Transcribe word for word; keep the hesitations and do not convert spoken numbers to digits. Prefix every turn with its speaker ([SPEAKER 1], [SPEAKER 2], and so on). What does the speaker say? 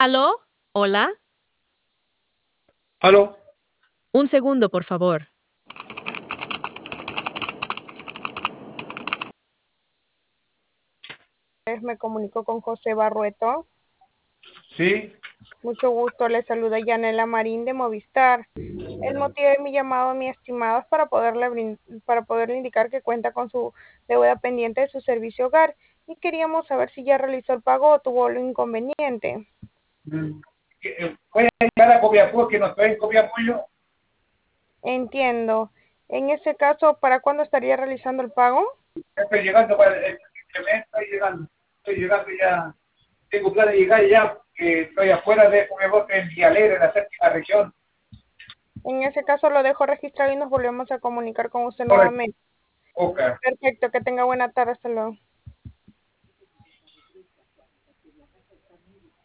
[SPEAKER 1] ¿Aló? ¿Hola?
[SPEAKER 2] ¿Aló?
[SPEAKER 1] Un segundo, por favor.
[SPEAKER 3] Me comunico con José Barrueto.
[SPEAKER 2] Sí,
[SPEAKER 3] Mucho gusto, le saluda Yanela Marín de Movistar. El motivo de mi llamado, mi estimado, es para poderle, brin- para poderle indicar que cuenta con su deuda pendiente de su servicio hogar y queríamos saber si ya realizó el pago o tuvo algún inconveniente.
[SPEAKER 2] mm, eh, voy a llegar a Copiapó, que no estoy en Copiapó yo.
[SPEAKER 3] Entiendo. En ese caso, ¿para cuándo estaría realizando el pago?
[SPEAKER 2] Estoy llegando para el fin de mes, estoy llegando. Estoy llegando ya. Tengo plan de llegar ya, que estoy afuera de Copiapó, estoy en Villalegre, en la séptima región.
[SPEAKER 3] En ese caso lo dejo registrado y nos volvemos a comunicar con usted
[SPEAKER 2] Correcto.
[SPEAKER 3] nuevamente.
[SPEAKER 2] Ok.
[SPEAKER 3] Perfecto, que tenga buena tarde, hasta luego.